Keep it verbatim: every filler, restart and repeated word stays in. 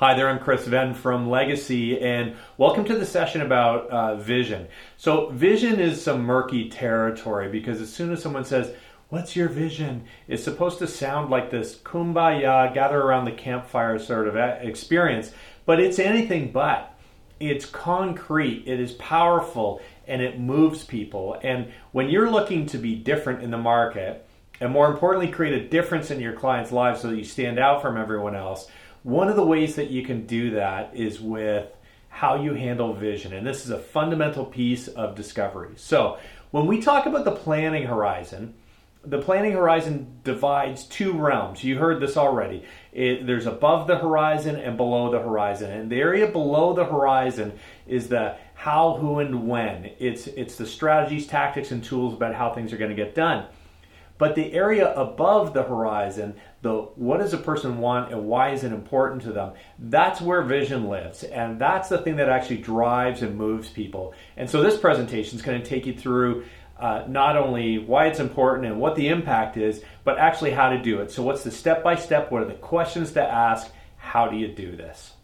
Hi there, I'm Chris Venn from Legacy, and welcome to the session about uh, vision. So vision is some murky territory because as soon as someone says, what's your vision? It's supposed to sound like this kumbaya, gather around the campfire sort of experience, but it's anything but. It's concrete, it is powerful, and it moves people. And when you're looking to be different in the market, and more importantly, create a difference in your clients' lives so that you stand out from everyone else, one of the ways that you can do that is with how you handle vision. And this is a fundamental piece of discovery. So when we talk about the planning horizon, the planning horizon divides two realms. You heard this already. It, there's above the horizon and below the horizon. And the area below the horizon is the how, who, and when. It's, it's the strategies, tactics, and tools about how things are going to get done. But the area above the horizon, the what does a person want and why is it important to them, that's where vision lives. And that's the thing that actually drives and moves people. And so this presentation is going to take you through uh, not only why it's important and what the impact is, but actually how to do it. So what's the step-by-step? What are the questions to ask? How do you do this?